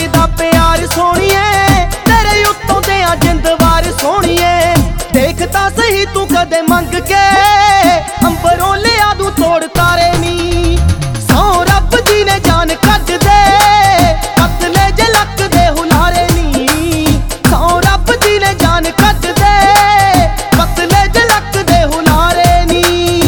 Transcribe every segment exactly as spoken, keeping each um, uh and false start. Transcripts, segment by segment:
दा प्यार सोहणीए, तेरे उत्तों दे आ जिंदवार सोहणीए। देख तां सही तू कदे मंग के, अंबरों लिया दूं तोड़ तारे नी। सौ रब दी ने जान कट दे, पतले जे लक दे हुलारे नी। सौ रब दी ने जान कट दे, पतले जे लक दे हुलारे नी।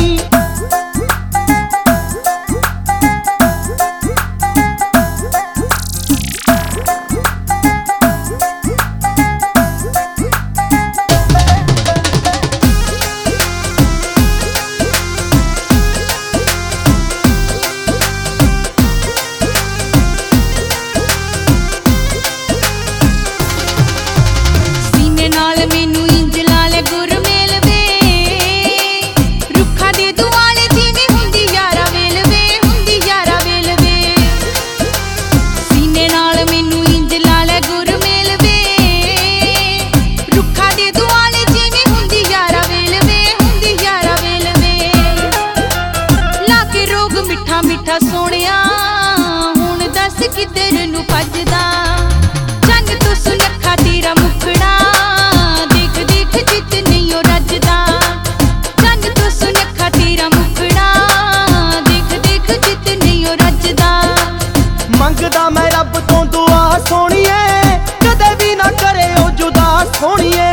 मिठा सोहणिया हुण दस किधर नूं भजदा, चंग तो सुनखा तेरा मुखड़ा, देख देख जित नहीं ओ रजदा। चंग तो सुनखा तेरा मुखड़ा, देख देख जित नहीं ओ रजदा। मंगदा मैं रब तो दुआ सोहणिए, कदे भी ना करे ओ जुदा सोहणिए।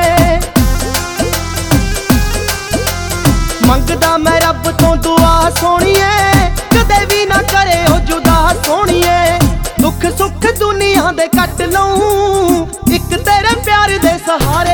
मंगदा मैं रब तो दुआ सोहणिए, कदे भी ना करे हो जुदा सोहणिए। दुख सुख दुनिया दे कट लऊं, इक तेरे प्यार दे सहारे।